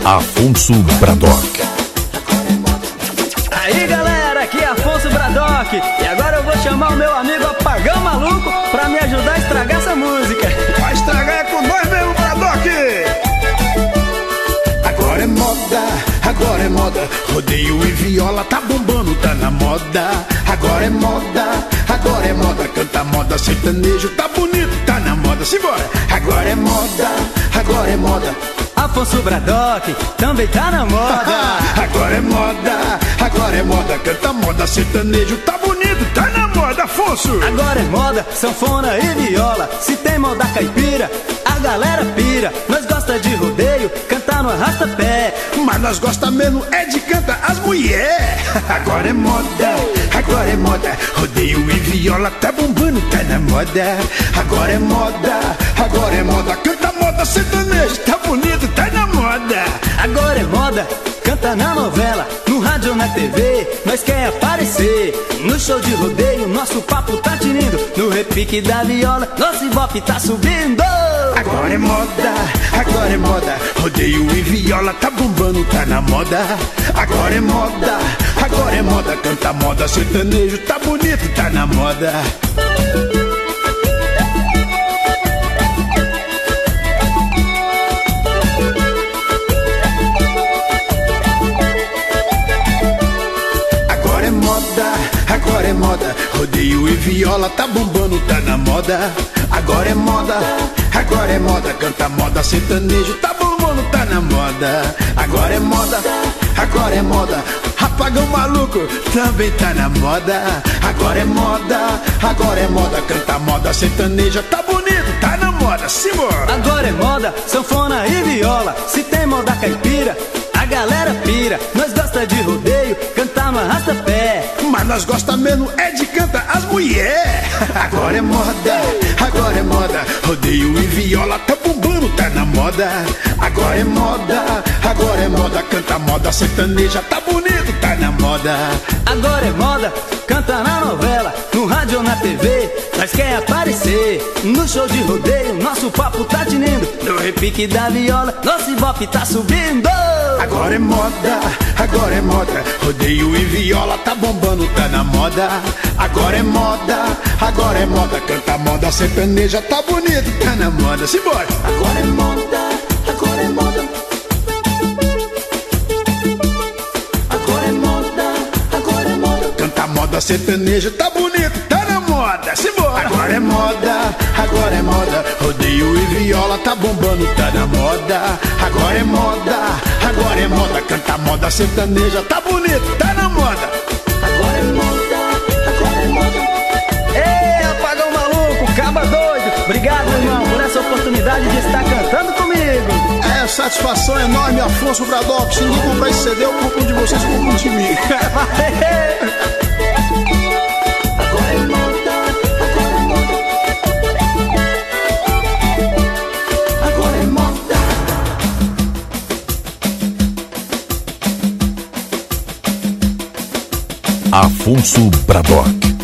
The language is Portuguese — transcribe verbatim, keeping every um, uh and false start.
Afonso Braddock. Aí galera, aqui é Afonso Braddock. E agora eu vou chamar o meu amigo Apagão Maluco pra me ajudar a estragar essa música. Vai estragar é com nós mesmo, Braddock. Agora é moda, agora é moda. Rodeio e viola tá bombando, tá na moda. Agora é moda, agora é moda. Canta moda, sertanejo tá bonito, tá na moda. Simbora! Agora é moda, agora é moda. Afonso Braddock também tá na moda. Agora é moda, agora é moda. Canta moda, sertanejo tá bonito, tá na moda, Afonso. Agora é moda, sanfona e viola. Se tem moda caipira, a galera pira. Nós gosta de rodeio, cantar no arrasta-pé. Mas nós gosta mesmo é de cantar as mulher. Agora é moda, agora é moda. Rodeio e viola tá bombando, tá na moda. Agora é moda, agora é moda. Canta moda, sertanejo tá bonito, tá na moda. Agora é moda, canta na novela, no rádio ou na T V. Nós quer aparecer no show de rodeio, nosso papo tá tinindo. No repique da viola, nosso ibope tá subindo. Agora é moda, agora é moda. Rodeio e viola tá bombando, tá na moda. Agora é moda, agora é moda. Canta moda, sertanejo tá bonito, tá na moda. Agora é moda, agora é moda. Rodeio e viola tá bombando, tá na moda. Agora é moda, agora é moda. Canta moda, sertanejo tá bombando, tá na moda. Agora é moda, agora é moda. Apagão Maluco também tá na moda. Agora é moda, agora é moda. Canta moda, sertaneja tá bonito, tá na moda. Simbora! Agora é moda, sanfona e viola. Se tem moda caipira, a galera pira. Nós gosta de rodeio, cantar no arrasta-pé. Mas nós gosta mesmo é de cantar as mulher. Agora é moda, agora é moda. Rodeio e viola tá bombando, tá na moda. Agora é moda, agora é moda. Canta moda, sertaneja tá bonito, tá na moda. Agora é moda, canta na novela, no rádio ou na T V. Nós quer aparecer no show de rodeio, nosso papo tá tinindo. No repique da viola, nosso ibope tá subindo. Agora é moda, agora é moda. Rodeio e viola tá bombando, tá na moda. Agora é moda, agora é moda. Canta moda, sertaneja tá bonito, tá na moda. Simbora! Agora é moda, agora é moda. Agora é moda, agora é moda. Canta moda, sertaneja tá bonito, tá na moda. Simbora! Agora é moda, agora é moda. Rodeio e viola tá bombando, tá na moda. Agora é moda, agora é moda. Canta moda, sertaneja tá bonito, tá na moda. Agora é moda, agora é moda. Ei, Apagão Maluco, caba doido. Obrigado, irmão, por essa oportunidade de estar cantando comigo. É, satisfação enorme, Afonso Braddock. Se ninguém comprar esse C D, eu compro um de vocês, compro um de mim. Agora é moda, agora é moda. Agora é moda. Afonso Braddock.